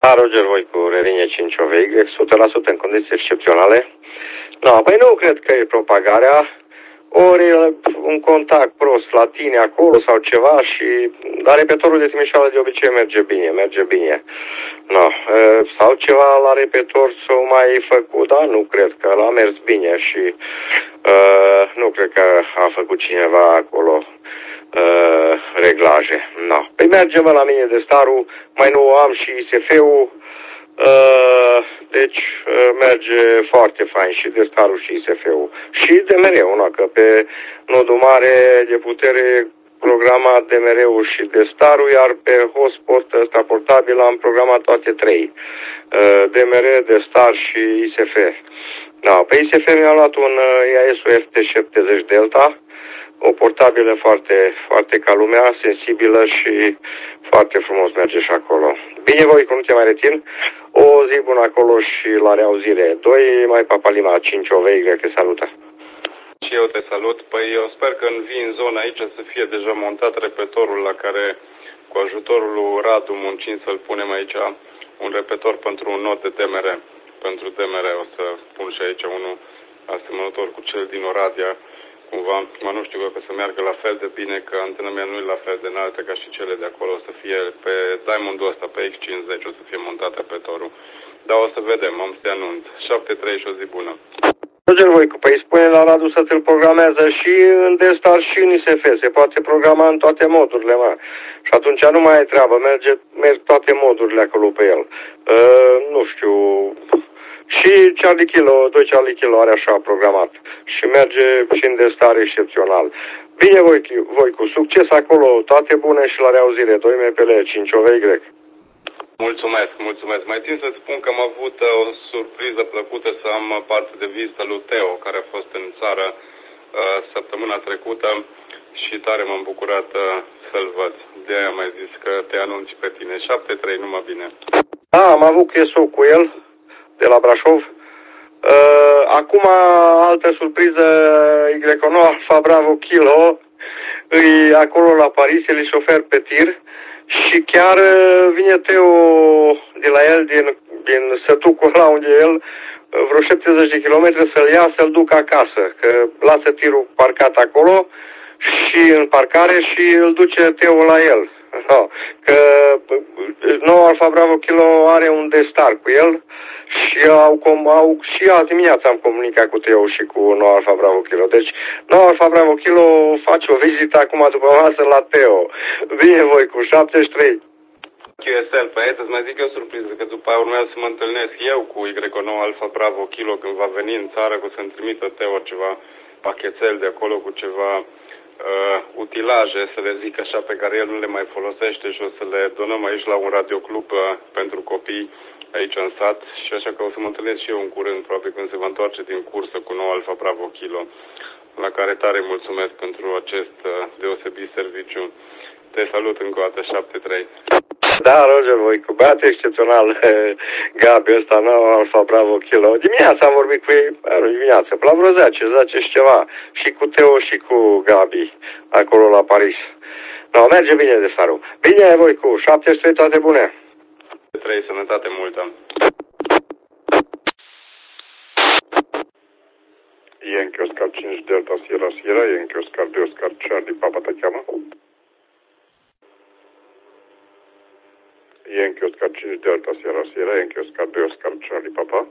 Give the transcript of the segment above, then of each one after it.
Roger Voicu, Rerinie 5 OVY, 100% în condiții excepționale. No, păi nu cred că e propagarea, ori un contact prost la tine acolo sau ceva și... Dar repetorul de Timișoara de obicei merge bine. No, sau ceva la repetor s-o mai făcut, dar nu cred că l-a mers bine și nu cred că a făcut cineva acolo reglaje. No. Păi mergem la mine de starul, mai nu am și ISF-ul, deci merge foarte fain și de starul și ISF-ul. Și de mereu, no, că pe nodul mare de putere programat de mereu și de starul, iar pe hotspot ăsta portabil am programat toate trei. DMR, de star și ISF. Da, pe ISF mi-am luat un IAS-ul FT70 Delta, o portabilă foarte, foarte ca lumea, sensibilă și foarte frumos merge și acolo. Bine, voi, că nu te mai rețin. O zi bună acolo și la reauzire. 2 mai Papalima, 5 OVY, că salută. Și eu te salut. Păi eu sper că în zona aici să fie deja montat repetorul la care, cu ajutorul lui Radu, muncim să-l punem aici un repetor pentru un nod de DMR. Pentru DMR o să pun și aici unul asemănător cu cel din Oradea. Cumva, mă nu știu că să meargă la fel de bine, că antena mea nu e la fel de înaltă ca și cele de acolo. O să fie pe Diamond-ul ăsta, pe X50, o să fie montat repetorul. Dar o să vedem, am să te anunț. 7-3 și o zi bună. Roger Voicu, păi spune la Radu să ți-l programează și în Destar și în ISF. Se poate programa în toate modurile, mă. Și atunci nu mai ai treabă, merg toate modurile acolo pe el. Nu știu... Și Charlie Kilo, 2 Charlie Kilo are așa programat. Și merge și în Destar excepțional. Bine, Voicu, succes acolo, toate bune și la reauzire. 2 MPL, 5 OVY. Mulțumesc. Mai țin să spun că am avut o surpriză plăcută să am parte de vizită lui Teo, care a fost în țară săptămâna trecută și tare m-am bucurat să-l văd. De-aia am mai zis că te anunț pe tine. 7-3, numai bine. Da, am avut QSO cu el, de la Brașov. Acum, altă surpriză, Y9 Alfa Bravo Kilo, e acolo la Paris, el e șofer pe tir și chiar vine Teo de la el, din sătucul ăla unde e el, vreo 70 de kilometri să-l ia, să-l duc acasă, că lasă tirul parcat acolo și în parcare și îl duce Teo la el. No, că nou Alfa Bravo Kilo are un destar cu el și și azi dimineața am comunicat cu Teo și cu nou Alfa Bravo Kilo. Deci nou Alfa Bravo Kilo face o vizită acum după masă la Teo. Bine, voi cu 73. QSL, păi să-ți mai zic eu surpriză, că după aia urmează să mă întâlnesc eu cu Y9 Alfa Bravo Kilo când va veni în țară, cu să-mi trimită Teo ceva pachetel de acolo cu ceva utilaje, să le zic așa, pe care el nu le mai folosește și o să le donăm aici la un radioclub pentru copii aici în sat și așa că o să mă întâlnesc și eu în curând, probabil când se va întoarce din cursă cu nou Alfa Bravo Kilo, la care tare mulțumesc pentru acest deosebit serviciu. Te salut încă o dată, 7-3. Da, Roger Voicu, băiatul excepțional, Gabi ăsta, nou Alfa Bravo Kilo. Dimineața am vorbit cu ei, dimineața, pe la vreo 10 și ceva, și cu Teo și cu Gabi, acolo la Paris. No, merge bine de starul. Bine, Voicu, 73, toate bune. 3, sănătate multă. Yankee Oscar 5 Delta Sierra Sierra, Yankee Oscar 2 Oscar Charlie, Papa te cheamă? Yankee Oscar 5 Delta Sierra Sierra, Yankee Oscar 2 Oscar Charlie, Papa.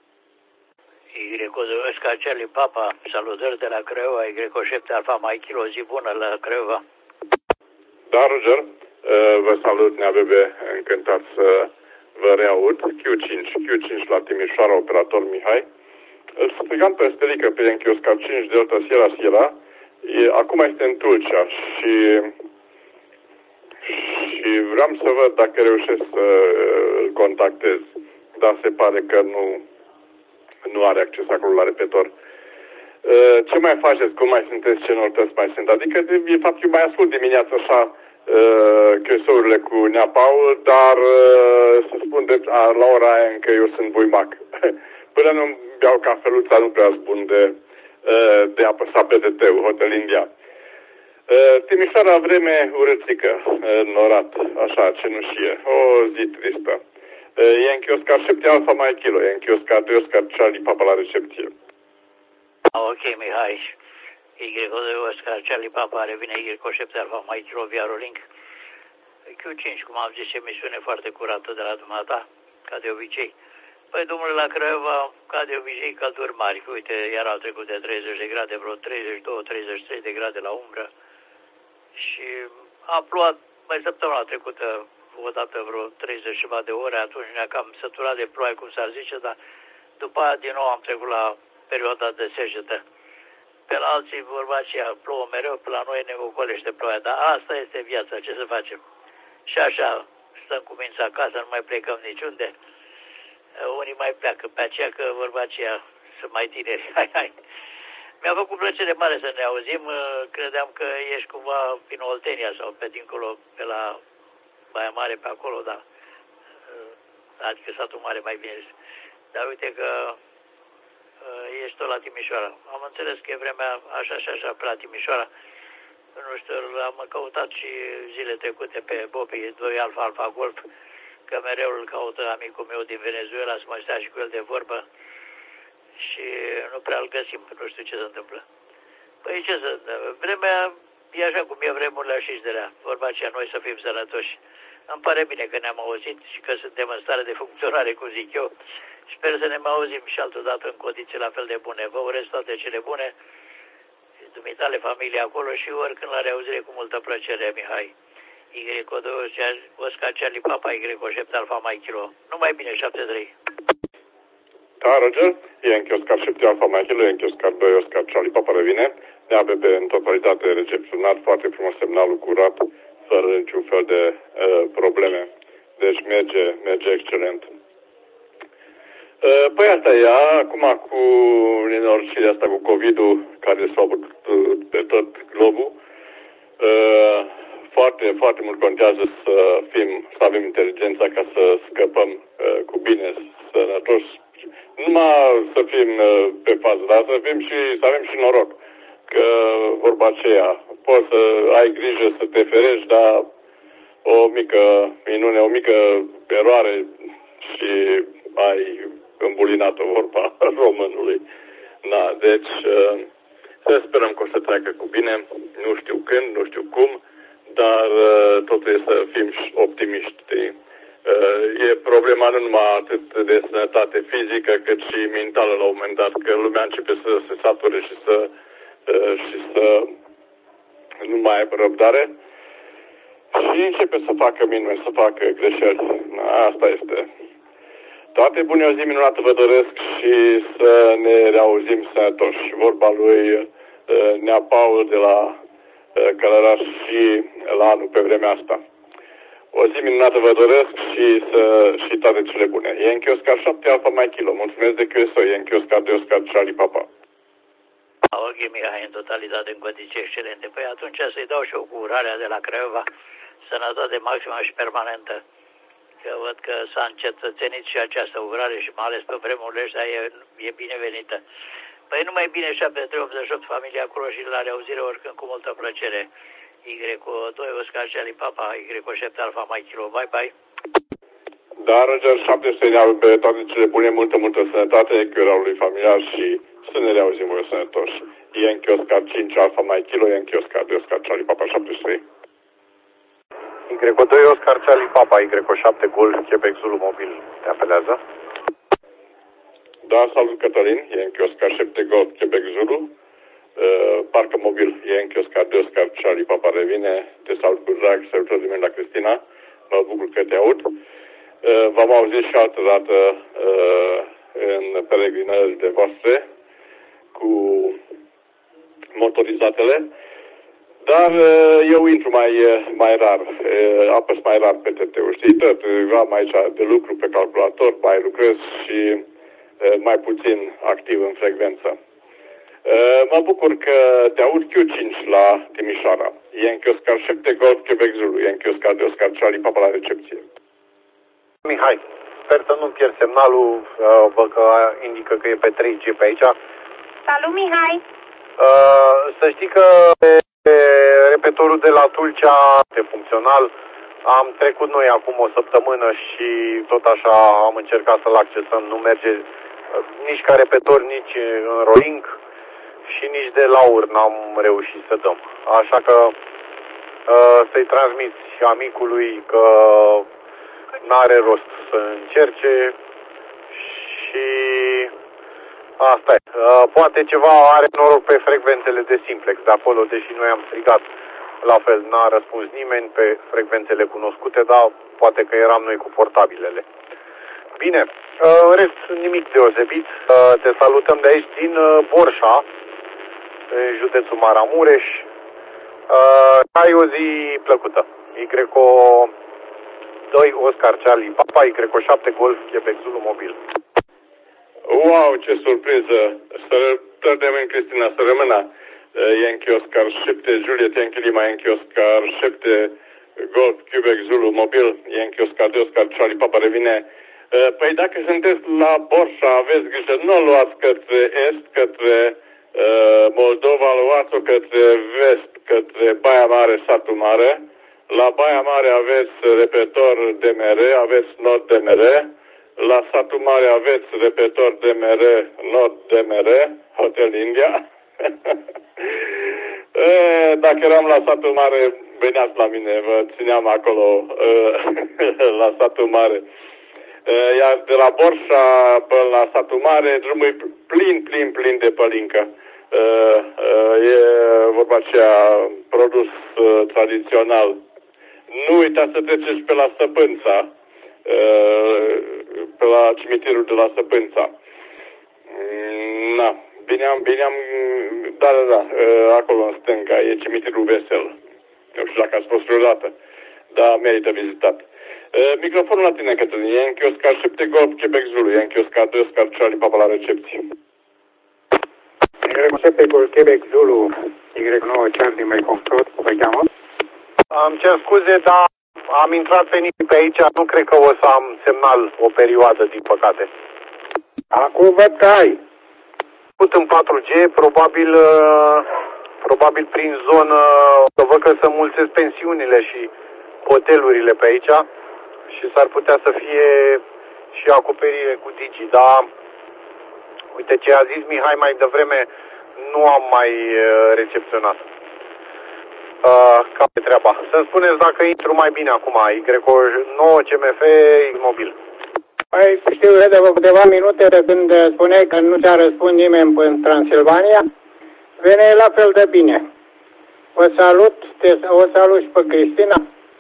Y2 Oscar Charlie, Papa, salutări de la Craiova, Y7 Alfa Mike Kilo, zi bună la Craiova. Da, Roger, vă salut, NeaBB, încântat să vă reaud. Q5 la Timișoara, operator Mihai. Îl strigam pe Stelică pe Yankee Oscar 5 Delta Sierra Sierra. Acum este în Tulcea și vreau să văd dacă reușesc să îl contactez. Dar se pare că nu are acces acolo la repetor. Ce mai faceți? Cum mai sunteți? Ce noutăți mai sunt? Adică, de fapt, eu mai ascult dimineața așa QSO-urile cu Nea Paul, dar să spun la ora aia încă eu sunt buimac. Până nu beau cafeluța, nu prea spun de apăsat pe DT-ul, Hotel India. Timișoara, vreme urâțică, norat, așa, cenușie, o zi tristă. Yankee Oscar 7 Alfa Mike Kilo, Yankee Oscar 2 Oscar Charlie Papa la recepție. Ok, Mihai. Y2 Oscar Charlie Papa revine Y7 Alfa Mike Kilo via Rolling. Q5, cum am zis, emisiune foarte curată de la dumneata, ca de obicei. Păi, domnule, la Craiova, ca de obicei, călduri mari. Uite, iar au trecut de 30 de grade, vreo 32-33 de grade la umbră. Și a plouat mai săptămâna trecută, odată vreo 30 ceva de ore, atunci ne-a cam săturat de ploaie, cum s-ar zice, dar după aia din nou am trecut la perioada de secetă. Pe la alții, vorba aceea, plouă mereu, pe la noi ne ocolește ploaia, dar asta este viața, ce să facem? Și așa, stăm cu mința acasă, nu mai plecăm niciunde. Unii mai pleacă pe aceea că vorba aceea sunt mai tineri. Hai. Mi-a făcut plăcere mare să ne auzim. Credeam că ești cumva prin Oltenia sau pe dincolo, pe la Baia Mare, pe acolo, dar adică satul mare mai bine. Dar uite că ești tot la Timișoara. Am înțeles că e vremea așa și așa pe la Timișoara. Nu știu, am căutat și zile trecute pe Bobby 2 Alfa Golf, că mereu îl caută amicul meu din Venezuela să mai stea și cu el de vorbă și nu prea îl găsim, nu știu ce se întâmplă. Păi ce să, vremea e așa cum e vremurile și de rea, vorba aceea, noi să fim sănătoși. Îmi pare bine că ne-am auzit și că suntem în stare de funcționare, cum zic eu. Sper să ne mai auzim și altădată în condiții la fel de bune. Vă urez toate cele bune, dumitale, familie acolo și oricând la reauzire cu multă plăcere, Mihai. Y2 Oscar Charlie Papa, Y7 Alfa Mike Kilo. Numai bine, 73. Da, Roger, Yankee Oscar 7 Alfa Mike Kilo, Yankee Oscar 2 Oscar Charlie Papa revine. Ne-ABB în totalitate recepționat, foarte frumos, semnalul curat, fără niciun fel de probleme. Deci merge excelent. Păi asta e, acum cu nenorocirea asta cu COVID-ul care s-a avut pe tot globul, foarte, foarte mult contează să avem inteligența ca să scăpăm cu bine, sănătoși. Nu numai să fim pe fază, dar să avem și noroc. Că vorba aceea, poți să ai grijă să te ferești, dar o mică minune, o mică eroare și ai îmbulinat-o, vorba românului. Da, deci să sperăm că o să treacă cu bine, nu știu când, nu știu cum, dar totul e să fim optimiști. E problema nu numai atât de sănătate fizică, cât și mentală la un moment dat, că lumea începe să se sature și să nu mai aibă răbdare și începe să facă minuni, să facă greșeli. Asta este. Toate bune, o zi minunată vă doresc și să ne reauzim sănătoși. Vorba lui Nea Paul de la Călăraș și la anul pe vremea asta. O zi minunată vă doresc și toate cele bune. Yankee Oscar 7 Alfa Mike Kilo. Mulțumesc de QSO. Yankee Oscar 2 Oscar Charlie Papa. Ok, Mihai, în totalitate, în condiții excelente. Păi atunci să-i dau și o cu urarea de la Craiova, sănătate maximă și permanentă. Că văd că s-a încetățenit și această urare și mai ales pe vremurile astea e binevenită. Păi numai bine, 7388, familia acolo și la reauzire oricând cu multă plăcere. Y2 Oscar Charlie Papa, Y7 Alfa Mike Kilo. Bye, bye. Da, Roger, 700 ne pe toate cele bune, multă sănătate, căra lui familiar și să ne reauzim voi sănătoși. Yankee Oscar 5 Alfa Mike Kilo, Yankee Oscar 2 Oscar Charlie Papa 700. Y2 Oscar Charlie Papa, Y7 Golf, Quebec Zulu Mobil, te apelează? Da, salut Cătălin, Yankee Oscar 7 Golf, Quebec Zulu. Parcă mobil, Yankee Oscar 2 Oscar Charlie Papa revine. Te salut cu drag, salutări din la Cristina. Mă bucur că te aud. V-am auzit și altă dată în peregrinările voastre cu motorizatele. Dar eu intru mai rar, apăs mai rar pe TT-ul. Știi, tot am aici de lucru pe calculator, mai lucrez și mai puțin activ în frecvență. Mă bucur că te aud Q5 la Timișoara. Yankee Oscar 7 Golf Quebec Zulu, Yankee Oscar 2 Oscar Charlie Papa la recepție. Mihai, sper să nu pierd semnalul, văd că indică că e pe 3G pe aici. Salut, Mihai! Să știi că repetorul de la Tulcea e funcțional, Am trecut noi acum o săptămână și tot așa am încercat să-l accesăm. Nu merge nici ca repetitor, nici în rolling și nici de laur n-am reușit să dăm. Așa că să-i transmiți amicului că n-are rost să încerce și asta e. Poate ceva are noroc pe frecvențele de simplex de acolo, deși noi am strigat la fel, n-a răspuns nimeni pe frecvențele cunoscute, dar poate că eram noi cu portabilele. Bine, în rest nimic deosebit. Te salutăm de aici din Borșa, în județul Maramureș. Ai o zi plăcută. Y2 Oscar Charlie Papa, Y7 Golf Quebec Zulu Mobil. Wow, ce surpriză! Salutări, Cristina, să rămână. Yankee Oscar 7 Juliet, Yankee Lima, Yankee Oscar 7 Golf Quebec Zulu Mobil, Yankee Oscar 2 Oscar Charlie Papa revine. Păi dacă sunteți la Borșa, aveți grijă, nu o luați către est, către Moldova, luați-o către vest, către Baia Mare, Satul Mare. La Baia Mare aveți repetor DMR, aveți nord DMR. La Satul Mare aveți repetor DMR, nord DMR, Hotel India. Dacă eram la Satul Mare, veneați la mine, vă țineam acolo la Satul Mare. Iar de la Borșa până la Satul Mare, drumul e plin de pălincă. E vorba aceea, produs tradițional. Nu uitați să treceți pe la Săpânța, pe la cimitirul de la Săpânța. Na, bine am, da, acolo în stânga, e cimitirul Vesel. Nu știu dacă ați fost vreodată, dar merită vizitat. Microfonul la tine, Cătălin. Yankee Oscar 7 Golf Quebec Zulu, Yankee Oscar 2 Oscar Charlie Papa la recepție. Y7 Golf Quebec Zulu, Y9 Charlie mai Foxtrot, vă cheamă? Am cer scuze, dar am intrat pe pe aici, nu cred că o să am semnal o perioadă, din păcate. Acum văd că ai. Put în 4G, probabil prin zonă, să văd că să mulțesc pensiunile și hotelurile pe aici și s-ar putea să fie și acoperire cu Digi, dar uite ce a zis Mihai mai devreme, nu am mai recepționat. Cam de treaba. Să-mi spuneți dacă intru mai bine acum, Y9 CMF mobil. Păi știu de câteva minute de când spuneai că nu ți-a răspuns nimeni în Transilvania, vine la fel de bine. O salut și pe Cristina.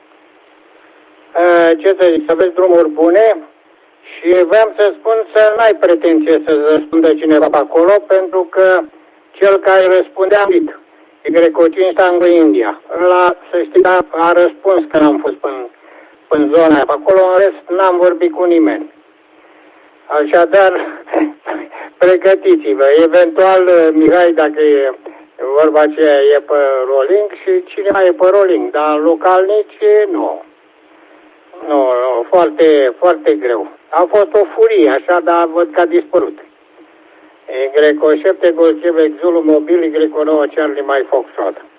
Ce să zic, să vezi drumuri bune și vreau să spun să n-ai pretenție să răspundă cineva pe acolo, pentru că cel care răspundea mic, Y5 Tango India, ăla, să știi, a răspuns că am fost în zona aia. Pe acolo, în rest, n-am vorbit cu nimeni. Așadar, pregătiți-vă. Eventual, Mihai, dacă e vorba aceea, e pe rolling și cine mai e pe rolling, dar localnici, nu. Nu, foarte, foarte greu. A fost o furie, așa, dar văd că a dispărut. Y7 Golf Quebec Zulu Mobil, Y9 Charlie mai Foxtrot.